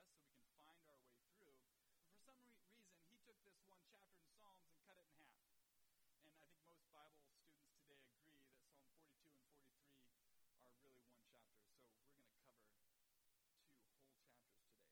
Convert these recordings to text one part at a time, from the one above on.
us so we can find our way through. But for some reason, he took this one chapter in Psalms and cut it in half. And I think most Bible students today agree that Psalm 42 and 43 are really one chapter. So we're going to cover 2 whole chapters today.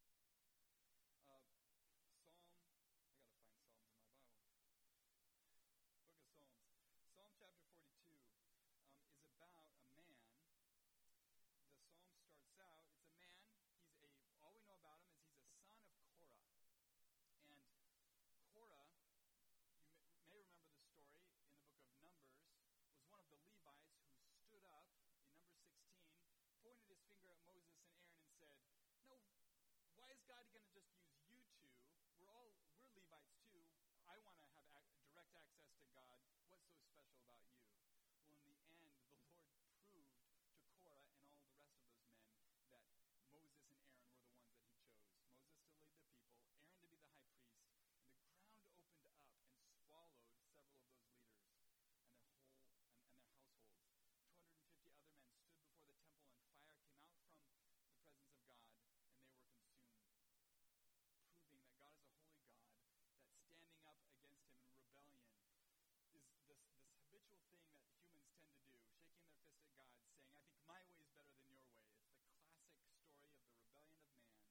I got to find Psalms in my Bible. Book of Psalms. Psalm chapter 42 is about a man. The psalm starts out, it's a man, all we know about him is he's a son of Korah. And Korah, you may remember the story in the book of Numbers, was one of the Levites who stood up in Numbers 16, pointed his finger at Moses and Aaron and said, "No, why is God going to just use you two? We're Levites too. I want to have direct access to God. What's so special about you?" Well, in the end, the Lord proved to Korah and all the rest of those men that Moses and Aaron were the ones that he chose. Moses to lead the people, Aaron to be the high priest, and the ground opened up and swallowed several of those leaders and their households. 250 other men stood before the temple, and fire came out from the presence of God, and they were consumed, proving that God is a holy God, that standing up against him in rebellion is this habitual thing that humans tend to do, shaking their fist at God, saying, "I think my way is better than your way." It's the classic story of the rebellion of man.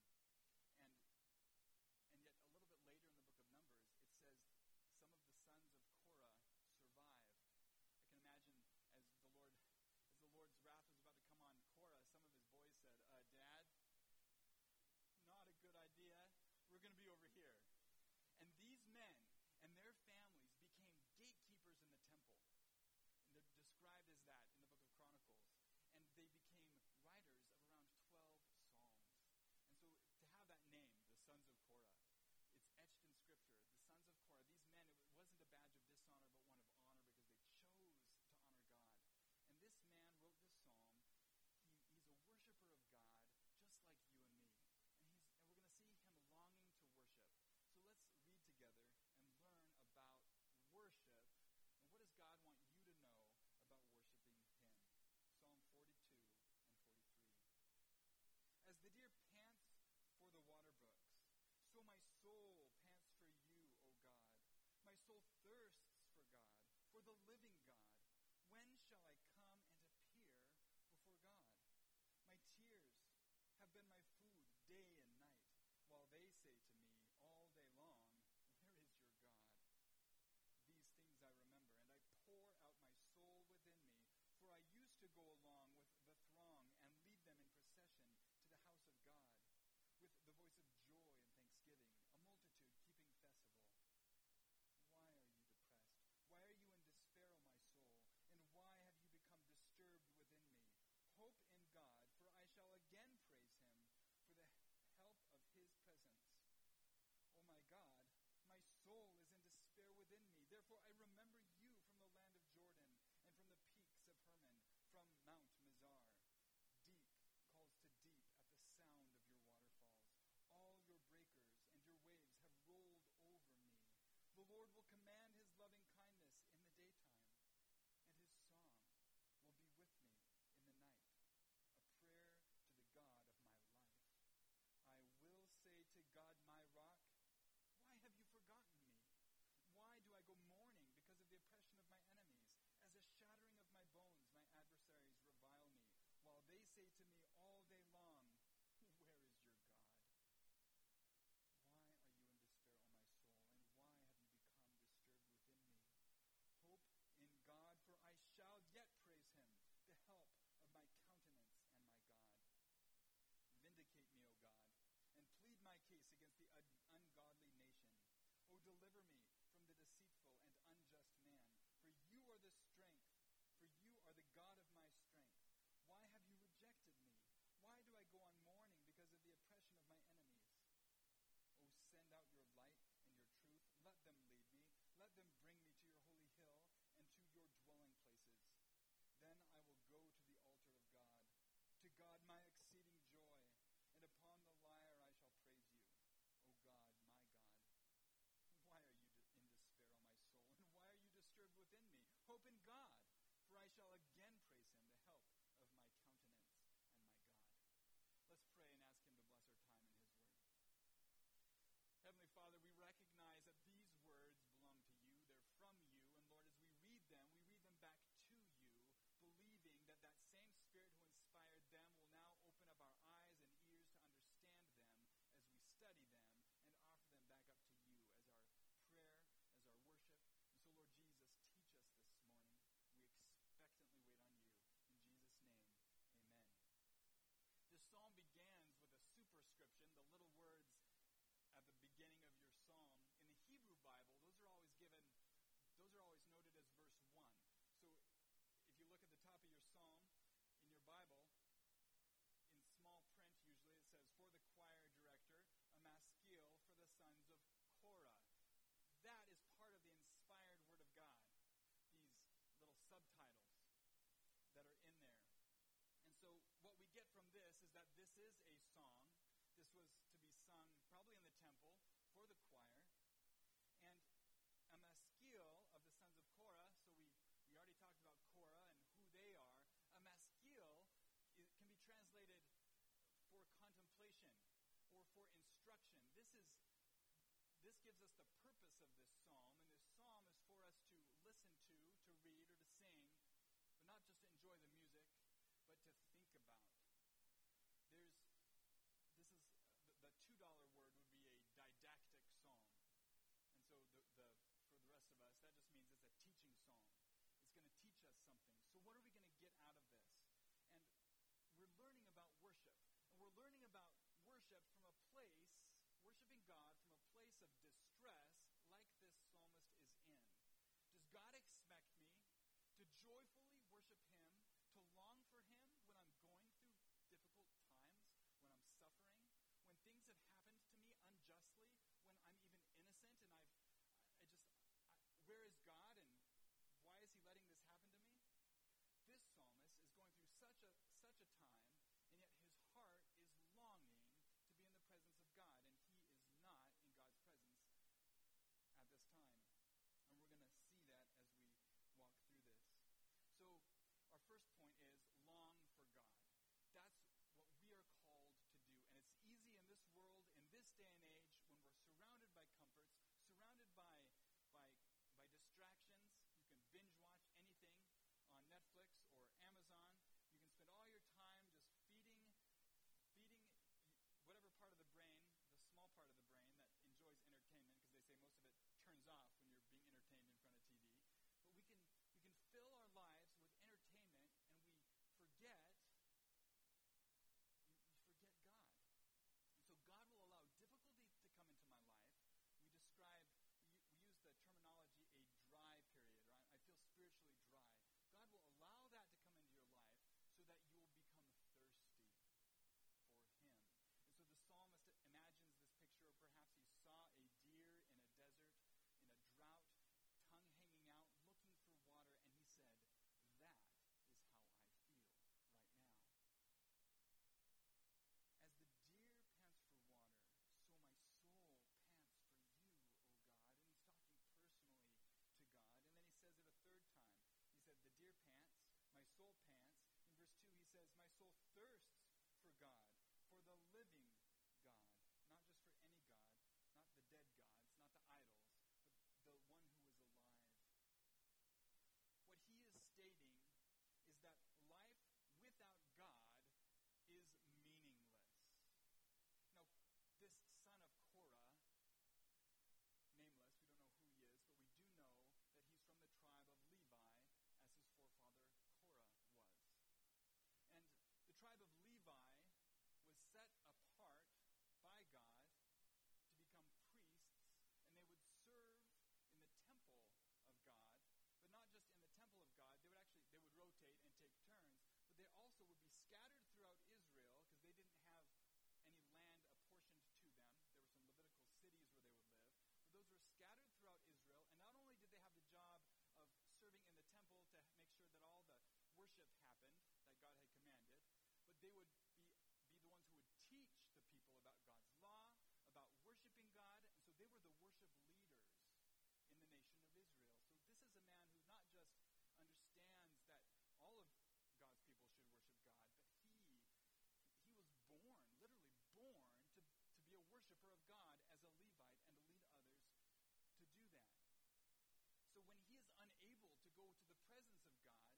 And yet a little bit later in the book of Numbers, it says some of the sons of Korah survive. I can imagine as the Lord's wrath was about to come on Korah, some of his boys said, "Dad, not a good idea. We're going to be over here." And these men and their families became gatekeepers in the temple. And they're described as that in the book of Chronicles. And they became writers of around 12 psalms. And so to have that name, the sons of Korah, it's etched in Scripture. The sons of Korah, these men, it wasn't a badge of dishonor, but one of honor because they chose to honor God. And this man wrote this psalm. He's a worshiper of God, just like you and me. And we're going to see him longing to worship. So let's read together and learn about worship. And what does God want you to know about worshiping him? Psalm 42 and 43. As the deer pants for the water brooks, so my soul pants for you, O God. My soul thirsts for God, for the living God. When shall I come and appear before God? My tears have been my food day and night, while they say to me all day long, "Where is your God?" These things I remember, and I pour out my soul within me, for I used to go along with the throng and lead them in procession to the house of God, with the voice of joy and thanksgiving, a multitude keeping festival. Why are you depressed? Why are you in despair, O my soul? And why have you become disturbed within me? Hope in God, for I shall again praise him for the help of his presence. O my God, my soul is in despair within me. Therefore I remember you from the land of Jordan and from the peaks of Hermon, from Mount Mizar. Deep calls to deep at the sound of your waterfalls. All your breakers and your waves have rolled over me. The Lord will command his loving kindness in the daytime, and his song will be with me in the night, a prayer to the God of my life. I will say to God, my rock, why have you forgotten me? Why do I go mourning because of the oppression of my enemies? As a shattering of my bones, my adversaries revile me, while they say to me all day long, "Where is your God?" Why are you in despair, O my soul, and why have you become disturbed within me? Hope in God, for I shall yet praise him, the help of my countenance and my God. Vindicate me, O God, and plead my case against the ungodly nation. O deliver me from the deceitful and unjust man, for you are the strength, for you are the God of my strength. Why have you rejected me? Why do I go on mourning because of the oppression of my enemies? O send out your light and your truth. Let them lead me. Let them bring me to your holy hill and to your dwelling places. Then I will go to the altar of God, to God my exceeding joy, and upon the lyre I shall praise you, O God, my God. Why are you in despair, O my soul, and why are you disturbed within me? Hope in God, for I shall again praise him, the help of my countenance and my God. Let's pray and ask him to bless our time in his get from this is that this is a song. This was to be sung probably in the temple for the choir. And a maskil of the sons of Korah, so we already talked about Korah and who they are. A maskil can be translated for contemplation or for instruction. This gives us the purpose of this psalm, and this psalm is for us to listen to read, or to sing, but not just to enjoy the music, but to think about. The $2 word would be a didactic psalm. And so for the rest of us, that just means it's a teaching psalm. It's going to teach us something. So what are we going to get out of this? And we're learning about worship. And we're learning about worship from a place, worshiping God from a place of distress like this psalmist is in. Does God expect me to joyfully worship Him, to long for Him when I'm going through difficult times, when I'm suffering, when things have happened to me unjustly, when I'm even innocent and where is God and why is He letting this happen to me? This psalmist is going through such a time, and yet his heart is longing to be in the presence of God, and he is not in God's presence at this time. And we're going to see that as we walk through this. So our first point is long for God. That's what we are called to do. And it's easy in this world, in this day and age, when we're surrounded by comforts, surrounded by distractions. You can binge watch anything on Netflix or Amazon. You can spend all your time just feeding whatever part of the brain, the small part of the brain that enjoys entertainment, because they say most of it turns off when you're being entertained in front of TV. But we can fill our lives with entertainment, and we forget God. And so God will allow difficulty to come into my life. We use the terminology a dry period, right? I feel spiritually dry. God will allow that to come into your life so that you will become thirsty for Him. And so the psalmist imagines this picture, or perhaps he saw a deer in a desert, in a drought, tongue hanging out, looking for water, and he said, that is how I feel right now. As the deer pants for water, so my soul pants for you, O God. And he's talking personally to God. And then he says it a third time. He said, the deer pants, my soul pants. In verse 2, he says, my soul thirsts for God, for the living God. Not just for any God, not the dead gods, not the idols, but the one who is alive. What he is stating is that life without God is meaningless. Now, this son of Korah, nameless, we don't know who he is, but we do know that he's from the tribe of Levi, as his forefather Korah was. And the tribe of Levi was set apart by God to become priests, and they would serve in the temple of God, but not just in the temple of God. They would rotate and take turns, but they also would be scattered throughout Israel, because they didn't have any land apportioned to them. There were some Levitical cities where they would live, but those were scattered throughout Israel. And not only did they have the job of serving in the temple to make sure that all the worship happened that God had commanded, but they would be the ones who would teach the people about God's law, about worshiping God. And so they were the worship leaders in the nation of Israel. So this is a man who not just understands that all of God's people should worship God, but he was born, literally born, to be a worshiper of God as a Levite and to lead others to do that. So when he is unable to go to the presence of God,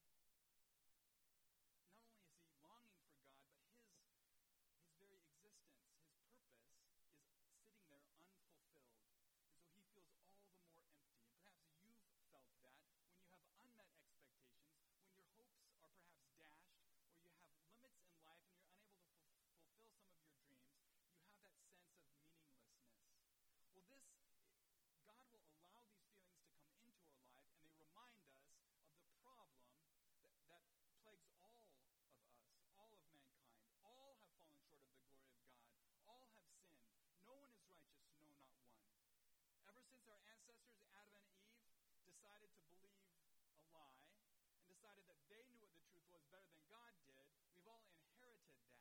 not only is he longing for God, but his very existence, his purpose, is sitting there unfulfilled. And so he feels all the more empty. And perhaps you've felt that when you have unmet expectations, when your hopes are perhaps dashed, or you have limits in life and you're unable to fulfill some of your dreams, you have that sense of meaninglessness. Well, God will allow these feelings to come into our life, and they remind us of the problem that plagues all of us, all of mankind. All have fallen short of the glory of God. All have sinned. No one is righteous, no, not one. Ever since our ancestors, Adam and Eve, decided to believe a lie and decided that they knew what the truth was better than God did, we've all inherited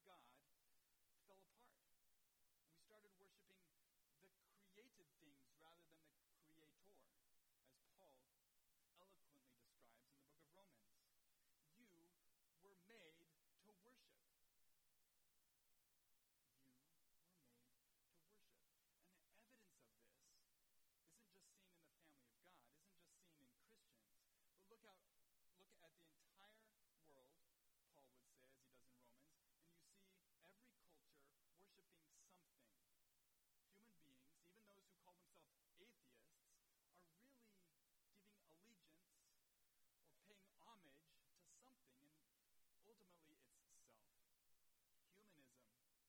God fell apart. We started worshiping the created things rather than the creator, as Paul eloquently describes in the book of Romans. You were made to worship. You were made to worship. And the evidence of this isn't just seen in the family of God, isn't just seen in Christians, but look at the entire world, Paul would say, as he does in Romans, and you see every culture worshiping something. Human beings, even those who call themselves atheists, are really giving allegiance or paying homage to something, and ultimately it's self. Humanism,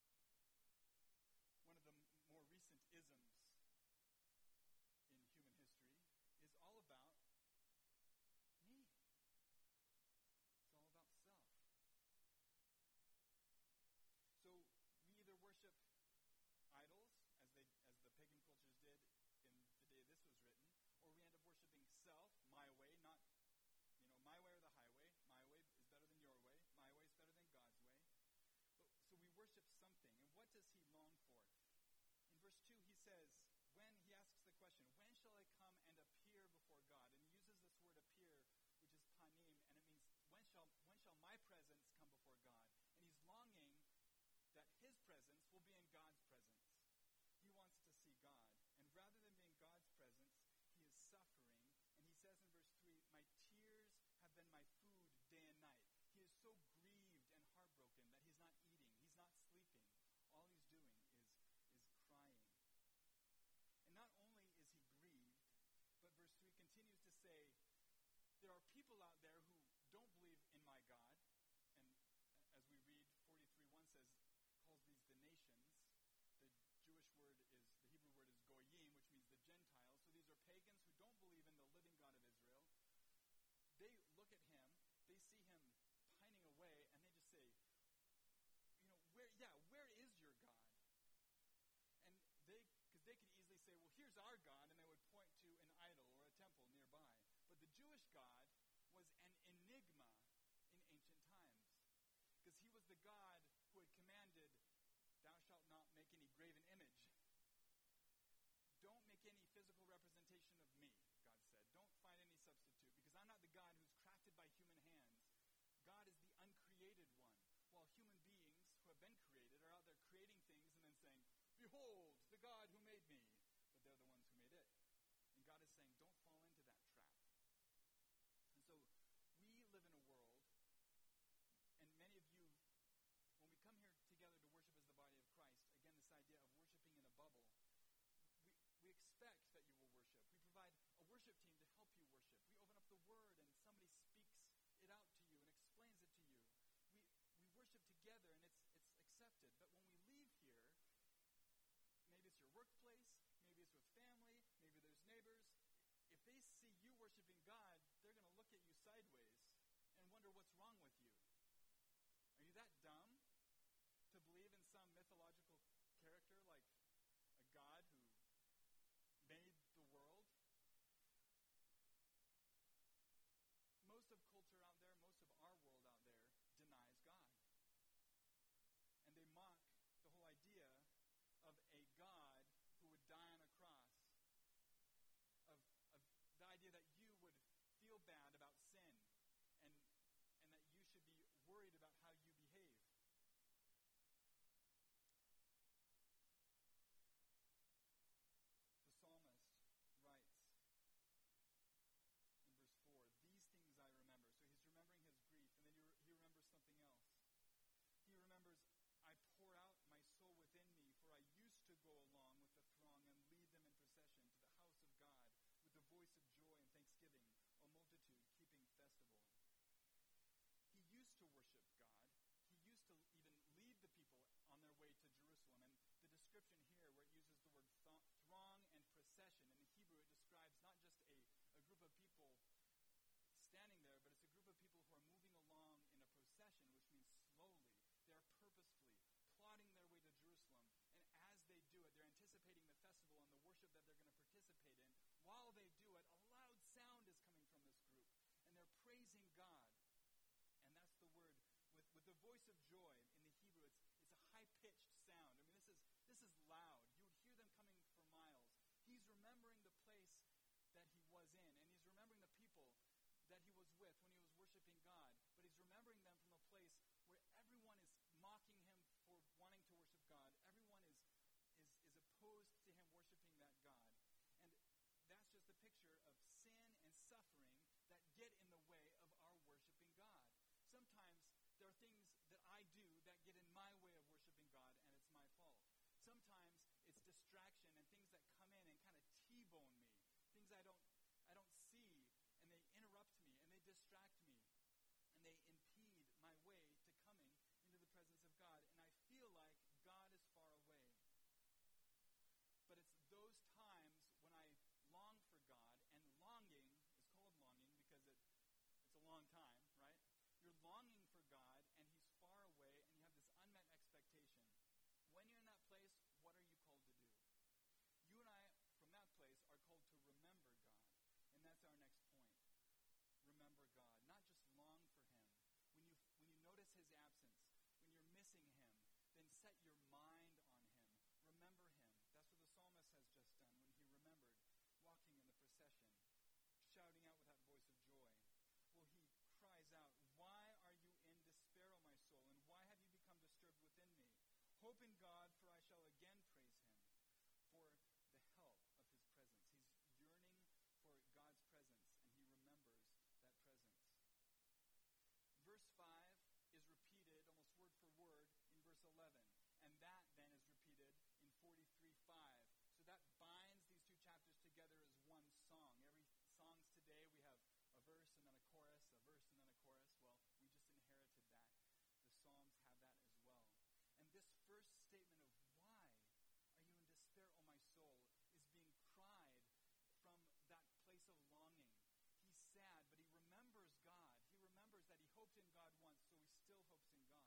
one of the more recent isms in human history, is all about me. It's all about self. So we either worship idols, as the pagan cultures did in the day this was written, or we end up worshiping self, my way, not my way or the highway. My way is better than your way. My way is better than God's way. So we worship something. And what does he long for? In verse 2, he says, he asks the question, when shall I come and appear before God? And he uses this word appear, which is panim, and it means, when shall my presence come before God? And he's longing that his presence will be in God's presence. He wants to see God. And rather than being God's presence, he is suffering. And he says in verse 3, my tears have been my food day and night. He is so grieved and heartbroken that he's not eating, he's not sleeping. All he's doing is crying. And not only is he grieved, but verse 3 continues to say, there are people out there who don't believe in my God. And as we read, 43:1 says, calls these the nations. The Hebrew word is goyim, which means the Gentiles. So these are pagans who don't believe in the living God of Israel. They look at him, they see him pining away, and they just say, where is your God? And because they could easily say, well, here's our God, and they would point to an idol or a temple nearby. But the Jewish God was an enigma in ancient times, because he was the God who had commanded, thou shalt not make any graven image. Don't make any physical representation of me, God said. Don't find any substitute, because I'm not the God who's crafted by human hands. God is the uncreated one, while human beings who have been created are out there creating things and then saying, behold, the God who made me. But they're the ones who made it. And God is saying, don't fall into that trap. And so we live in a world, and many of you, when we come here together to worship as the body of Christ, again, this idea of worshiping in a bubble, we expect that you will worship. We provide a worship team to help you worship. We open up the Word and somebody speaks it out to you and explains it to you. We worship together and it's accepted. But when we leave here, maybe it's your workplace, maybe it's with family, maybe there's neighbors. If they see you worshiping God, they're going to look at you sideways and wonder what's wrong with you. Are you that dumb to believe in some mythological character like a God who made the world? Most of culture out there, most of our world out there denies God. worshiping God, but he's remembering them from a place where everyone is mocking him for wanting to worship God. Everyone is opposed to him worshiping that God. And that's just a picture of sin and suffering that get in the way of our worshiping God. Sometimes there are things that I do that get in my way of worshiping God, and it's my fault. Sometimes it's distraction and things that come in and kind of T-bone me, things I don't see, and they interrupt me, and they distract me, and they impede my way to coming into the presence of God, and I feel like God is far away. But it's those times when I long for God, and longing is called longing because it's a long time, right? You're longing for God, and he's far away, and you have this unmet expectation. When you're in that place, what are you called to do? You and I, from that place, are called to remember God. And that's our next point. Remember God. Not just long for him. When you notice his absence, when you're missing him, then set your mind on him. Remember him. That's what the psalmist has just done when he remembered walking in the procession, shouting out with that voice of joy. Well, he cries out, "Why are you in despair, O my soul, and why have you become disturbed within me? Hope in God, for I shall again praise him for the help of his presence." He's yearning for God's presence, and he remembers that presence. Verse 5 is repeated almost word for word in verse 11, and that then is repeated in 43:5. So that binds these two chapters together as one song. Every songs today, we have a verse and then a chorus, a verse and then a chorus. Well, we just inherited that. The Psalms have that as well. And this first statement of "why are you in despair, O my soul," is being cried from that place of longing. He's sad, but he remembers God. He remembers that he hoped in God once, so he still hopes in God.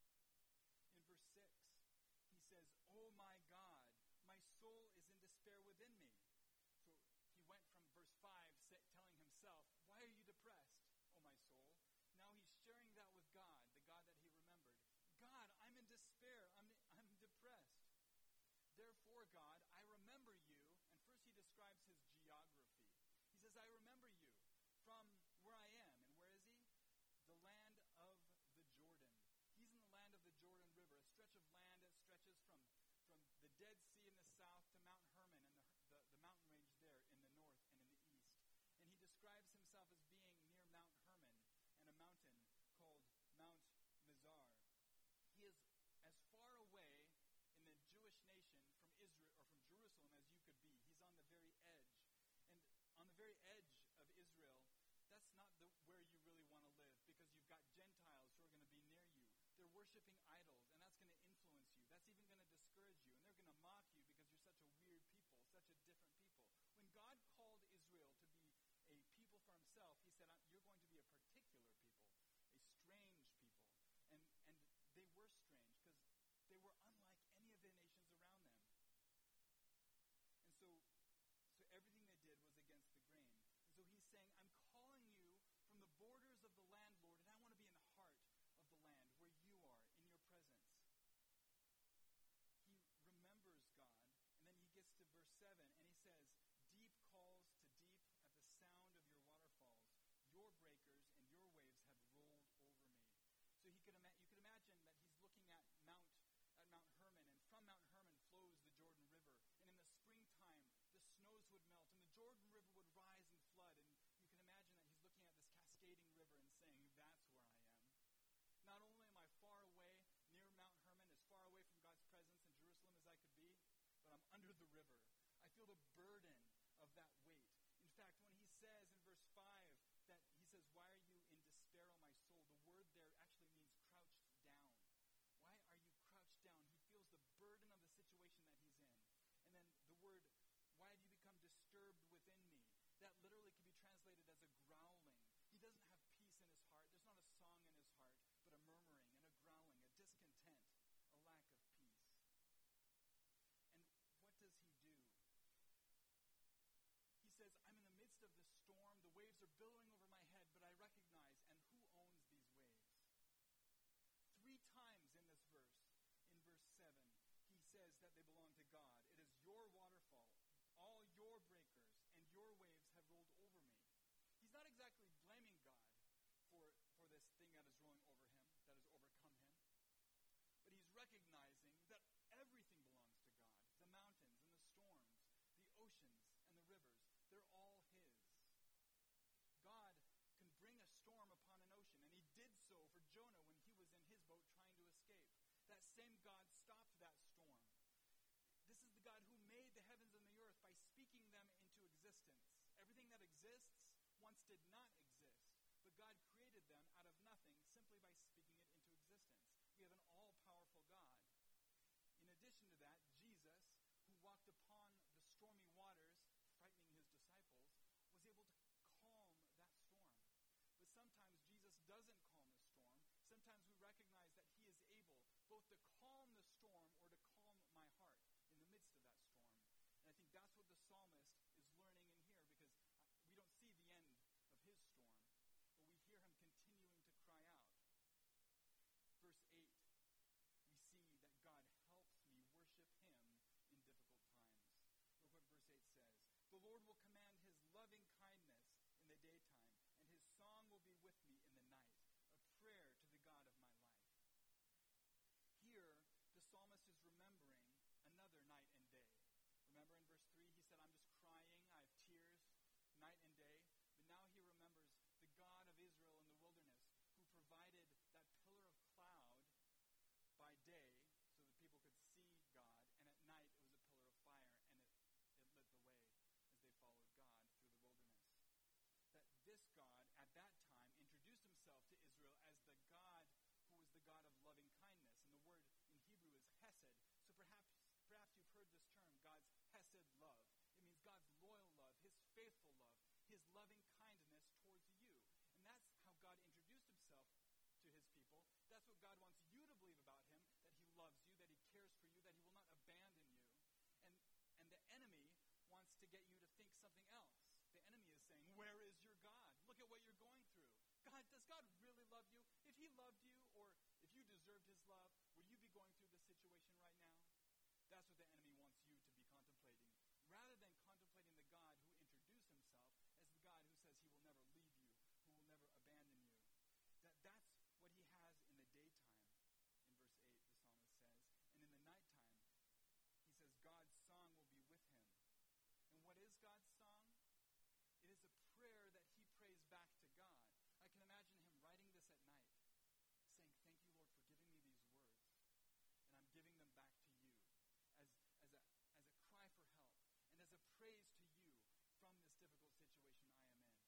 In verse 6, he says, "Oh my God, my soul is in despair within me." So he went from verse 5 telling himself, "Why are you depressed, O my soul?" Now he's sharing that with God, the God that he remembered. "God, I'm in despair. I'm depressed. Therefore, God, I remember you." And first he describes his geography. He says, "I remember you from where I am." And where is he? The land of the Jordan. He's in the land of the Jordan River, a stretch of land that stretches from the Dead Sea in the south to Mount Hermon and the mountain range there in the north and in the east. And he describes himself as being near Mount Hermon and a mountain called Mount Mizar. He is as far away in the Jewish nation from Israel or from Jerusalem as you could be. He's on the very edge. And on the very edge of Israel, that's not where you really want to live, because you've got Gentiles who are going to be near you. They're worshiping idols, and that's going to influence you. That's even going to discourage you, and they're going to mock you because you're such a weird people, such a different people. When God called Israel to be a people for himself, he said, "You're going to be a particular people, a strange people." And they were strange because they were unlike any of the nations around them. And so everything they did was against the grain. And so he's saying, "I'm calling you from the borders of the land, Lord, and I want to be in the heart of the land where you are, in your presence." He remembers God, and then he gets to verse 7, and he says, "Deep calls to deep at the sound of your waterfalls. Your breakers and your waves have rolled over me." So you could imagine that he's looking at Mount Hermon, and from Mount Hermon flows the Jordan River. And in the springtime, the snows would melt, and the Jordan River would rise and flood. And you can imagine that he's looking at this cascading river and saying, "That's where I am. Not only am I far away near Mount Hermon, as far away from God's presence in Jerusalem as I could be, but I'm under the river. I feel the burden of that weight." In fact, when he says in verse 5 that he says, "Why are you in despair, O my soul?" the word there actually means crouched down. Why are you crouched down? He feels the burden of the situation that he's in. And then the word, "Why have you become disturbed within me?" that literally can be translated as a growling. He doesn't have peace in his heart. There's not a song in his heart, but a murmuring and a growling, a discontent, a lack of peace. And what does he do? He says, "I'm in the midst of this storm. The waves are billowing over my head, recognizing that everything belongs to God. The mountains and the storms, the oceans and the rivers, they're all his. God can bring a storm upon an ocean, and he did so for Jonah when he was in his boat trying to escape. That same God stopped that storm. This is the God who made the heavens and the earth by speaking them into existence. Everything that exists once did not exist, but God created them out of nothing simply by speaking it into existence. We have an all-powerful God. In addition to that, Jesus, who walked upon the stormy waters, frightening his disciples, was able to calm that storm. But sometimes Jesus doesn't calm the storm. Sometimes we recognize that he is able both to calm the storm or to calm my heart in the midst of that storm. And I think that's what the psalmist is learning in here, because we don't see the end of his storm, but we hear him continuing to cry out. Verse 8, we see that God helps me worship him in difficult times. Look what verse 8 says. The Lord will command his loving kindness in the daytime, and his song will be with me in the night, a prayer to the God of my life. Here, the psalmist is remembering another night and day. Remember in verse 3, he said, I'm just crying, I have tears night and day. But now he remembers the God of Israel in the wilderness, who provided that pillar of cloud by day so that people could see God, and at night it was a pillar of fire, and it lit the way as they followed God through the wilderness. That this God, at that time, introduced himself to Israel as the God who was the God of loving kindness. And the word in Hebrew is hesed. So perhaps you've heard this term, God's hesed love. It means God's loyal love, his faithful love, his loving kindness towards you. And that's how God introduced himself to his people. That's what God wants you to believe about him, that he loves you, that he cares for you, that he will not abandon you. And the enemy wants to get you to think something else. The enemy is saying, where is your God? Look at what you're going through. God, does God really love you? If he loved you, or if you deserved his love, would you be going through this situation right now? That's what the enemy wants you to be contemplating, rather than contemplating the God who introduced himself as the God who says he will never leave you, who will never abandon you. That's what he has in the daytime, in verse 8, the psalmist says. And in the nighttime, he says God's song will be with him. And what is God's song? It is a prayer that he prays back to God. I can imagine him writing this at night, saying, thank you, Lord, for giving me these words, and I'm giving them back to you as a cry for help and as a praise to you from this difficult situation I am in.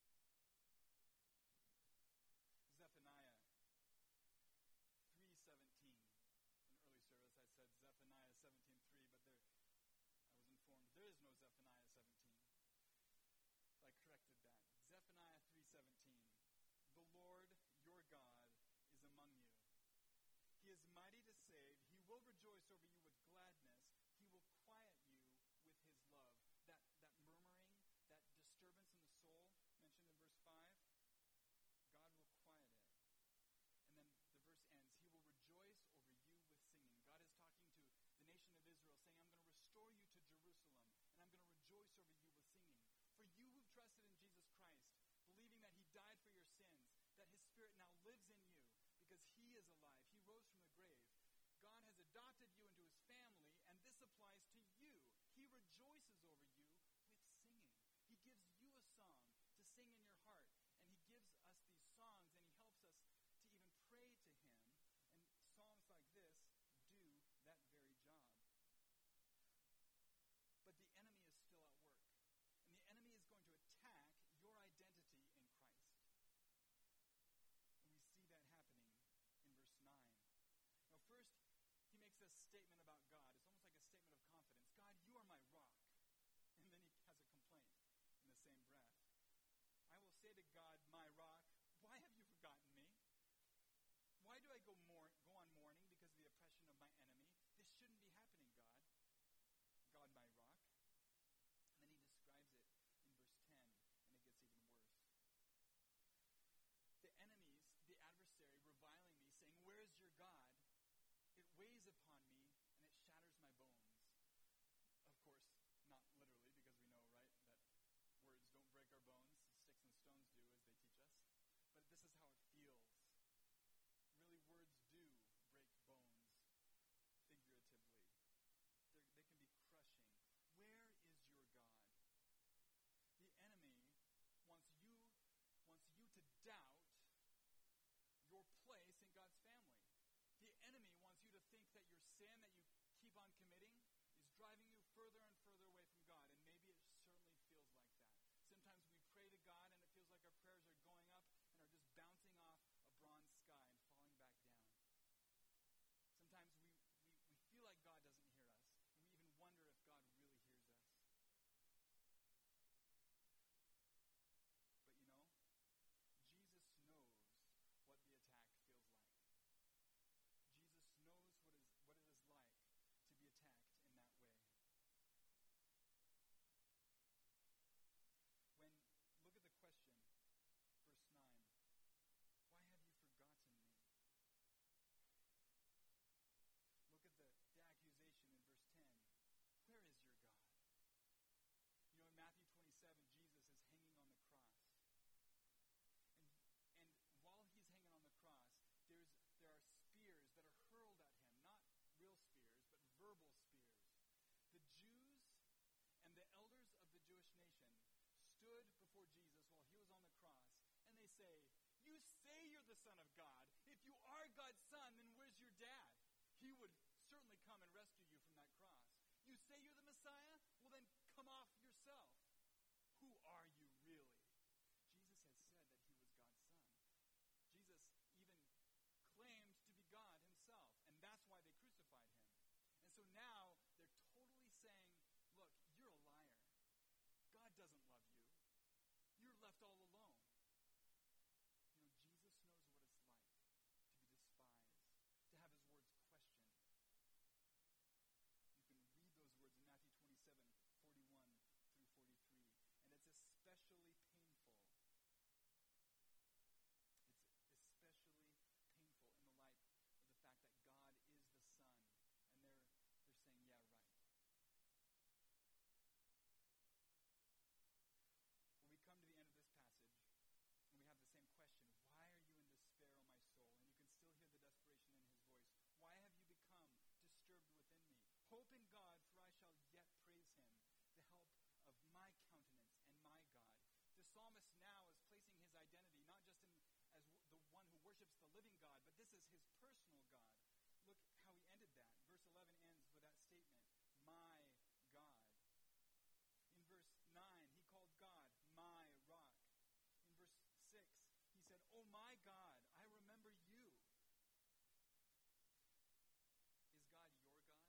Zephaniah 3:17. In early service I said Zephaniah 17:3, but I was informed there is no Zephaniah 17. So I corrected that. Zephaniah 3:17. The Lord your God is among you. He is mighty to save. He will rejoice over you with gladness. He will quiet you with his love. That murmuring, that disturbance in the soul mentioned in verse 5, God will quiet it. And then the verse ends, he will rejoice over you with singing. God is talking to the nation of Israel, saying, I'm going to restore you to Jerusalem, and I'm going to rejoice over you with singing. For you who've trusted in Jesus Christ, believing that he died for your sins, that his spirit now lives in you because he is alive. He rose from the grave. God has adopted you into his family, and this applies to you. He rejoices over you with singing. He gives you a song to sing in your heart, and he gives us these songs, and he helps us to even pray to him. And songs like this do that very job. But the enemy is still at work, and the enemy is going to attack your identity in Christ. And we see that happening in verse 9. Now first, he makes a statement about God. It's almost like a statement of confidence. God, you are my rock. And then he has a complaint in the same breath. I will say to God, my rock, why have you forgotten me? Why do I go on mourning because of the oppression of my enemy? This shouldn't be happening, God. God, my rock. And then he describes it in verse 10, and it gets even worse. The enemies, the adversary, reviling me, saying, where is your God? It weighs upon me, and it shatters my bones. Of course, not literally, because we know, right, that words don't break our bones. Sticks and stones do, as they teach us. But this is how it feels. Really, words say you're the Son of God, if you are God's Son, then where's your dad? He would certainly come and rescue you from that cross. You say you're the Messiah? Well, then come off yourself. Who are you really? Jesus had said that he was God's Son. Jesus even claimed to be God himself, and that's why they crucified him. And so now they're totally saying, look, you're a liar. God doesn't love you. You're left all alone. You know, Jesus knows what it's like to be despised, to have his words questioned. You can read those words in Matthew 27:41 through 43, and it's especially painful. It's especially painful in the light of the fact that God is the Son, and they're saying, yeah, right. When we come to the end of this passage, and we have the same question, why are you in despair, O my soul? And you can still hear the desperation in his voice. Why have you become disturbed within me? Hope in God, for I shall yet praise him, the help of my countenance and my God. The psalmist now is placing his identity not just as the one who worships the living God, but this is his personal God. Look how he ended that. Verse 11 ends with that statement, my God. In verse 9, he called God my rock. In verse 6, he said, oh my God, I remember you. Is God your God?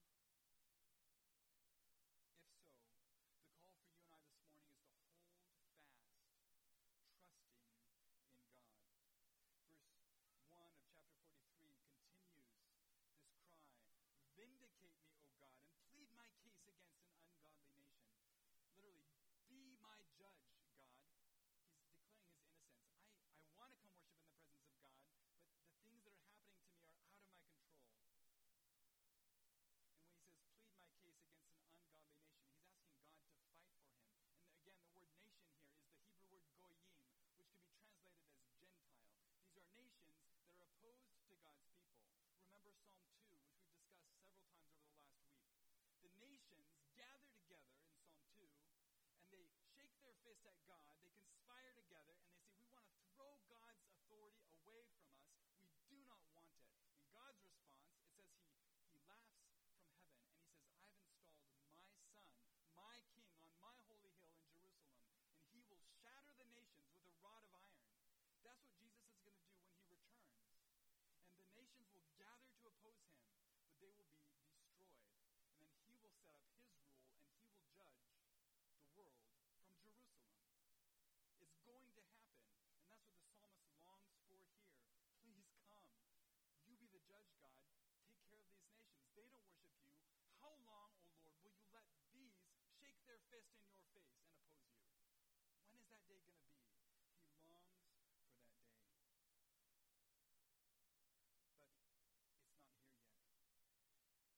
If so, the call for you and I this morning is to hold fast, trusting in God. Verse 1 of chapter 43 continues this cry, vindicate me, O God, and plead my case against an ungodly nation. Literally, be my judge, God. He's declaring his innocence. I want to come worship in the presence of God, but the things that are happening to me are out of my control. And when he says, plead my case against an ungodly nation, he's asking God to fight for him. And again, the word nation here is the Hebrew word goyim, which can be translated as Gentile. These are nations that are opposed to God's people. Remember Psalm 2, which we've discussed several times over the last week. The nations gather together in Psalm 2, and they shake their fist at God. They conspire together, and they say, we want to throw God's authority away from us. We do not want it. In God's response, it says he laughs from heaven, and he says, I've installed my Son, my King, on my holy hill in Jerusalem, and he will shatter the nations with a rod of iron. That's what Jesus is going to do when he returns. And the nations will gather to oppose him, but they will be destroyed. And then he will set up his rule, and he will judge the world from Jerusalem. It's going to happen. And that's what the psalmist longs for here. Please come. You be the judge, God. Take care of these nations. They don't worship you. How long, O Lord, will you let these shake their fist in your face and oppose you? When is that day going to be? He longs for that day. But it's not here yet.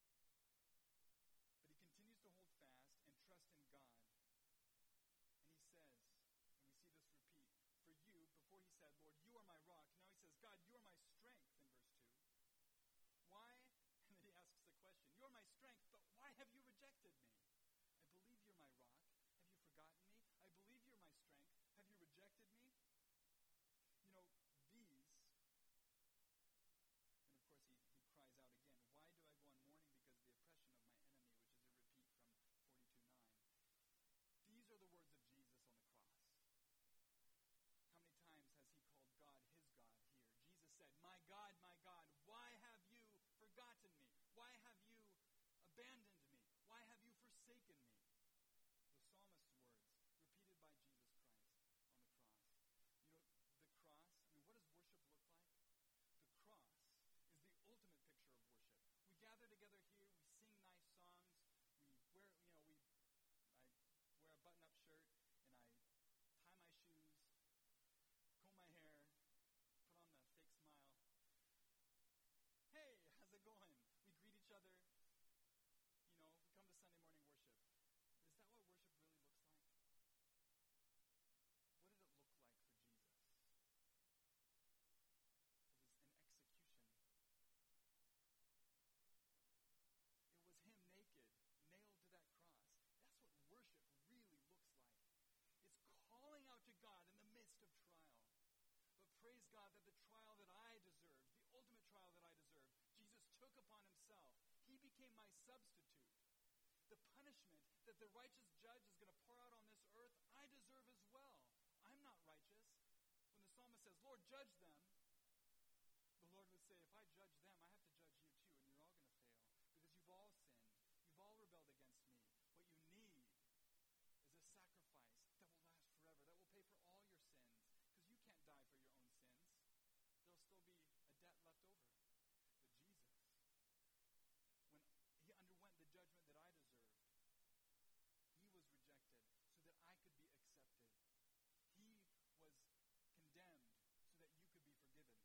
my substitute. The punishment that the righteous judge is going to pour out on this earth, I deserve as well. I'm not righteous. When the psalmist says, Lord, judge them, the Lord would say, if I judge them, I have to judge you too, and you're all going to fail. Because you've all sinned. You've all rebelled against me. What you need is a sacrifice that will last forever, that will pay for all your sins. Because you can't die for your own sins. There'll still be a debt left over. But Jesus, when he underwent the judgment that I deserved, he was rejected so that I could be accepted. He was condemned so that you could be forgiven.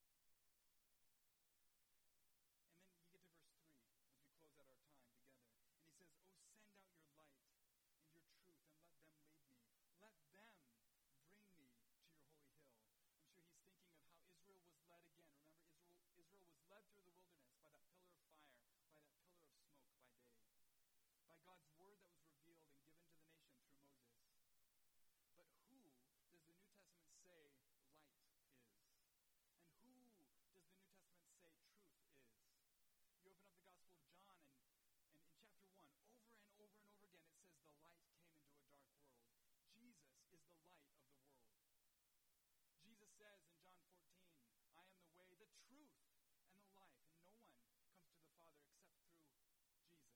And then you get to verse 3 as we close out our time together. And he says, oh, send out your light and your truth and let them lead me. Let them bring me to your holy hill. I'm sure he's thinking of how Israel was led again. Remember, Israel was led through the wilderness by that pillar of fire, by that pillar of smoke by day, by God's word that was revealed and given to the nation through Moses. But who does the New Testament say light is? And who does the New Testament say truth is? You open up the Gospel of John, and in chapter 1, over and over and over again, it says the light came into a dark world. Jesus is the light of the world. Jesus says in John 14, I am the way, the truth, and the life, and no one comes to the Father except through Jesus.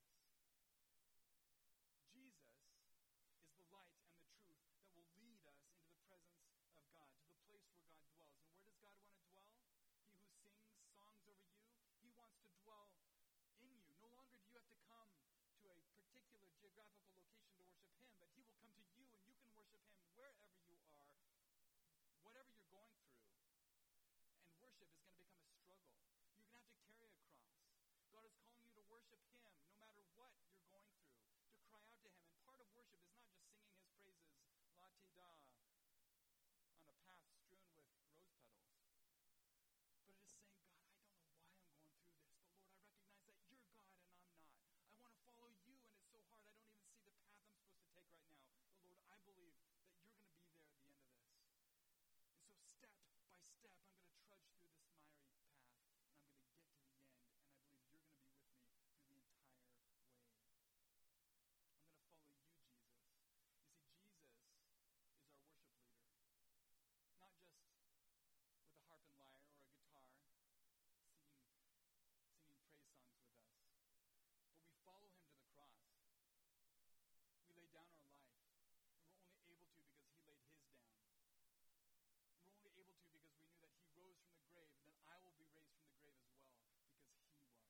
Jesus is the light and the truth that will lead us into the presence of God, to the place where God dwells. And where does God want to dwell? He who sings songs over you, he wants to dwell in you. No longer do you have to come to a particular geographical location to worship him, but he will come to you and you can worship him wherever you are, whatever you're going through. And worship is going to become a struggle. You're going to have to carry a cross. God is calling you to worship him no matter what you're going through, to cry out to him. And part of worship is not just singing his praises la-ti-da on a path strewn with rose petals, but it is saying, God, I don't know why I'm going through this, but Lord, I recognize that you're God and I'm not. I want to follow you, and it's so hard. I don't even see the path I'm supposed to take right now. But Lord, I believe that you're going to be there at the end of this. And so step by step, I'm going to trudge through this miry path, and I'm going to get to the end, and I believe you're going to be with me through the entire way. I'm going to follow you, Jesus. You see, Jesus is our worship leader. Not just with a harp and lyre or a guitar, singing praise songs with us. But we follow him to the cross. We lay down our life. And we're only able to because he laid his down. We're only able to because we knew that he rose from the grave, and then I will be raised from the grave as well, because he was.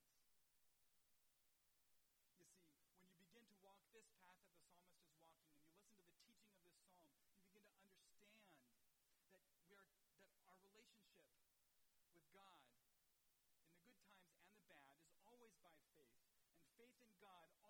You see, when you begin to walk this path that the psalmist is walking, and you listen to the teaching of this psalm, you begin to understand that our relationship with God in the good times and the bad is always by faith. And faith in God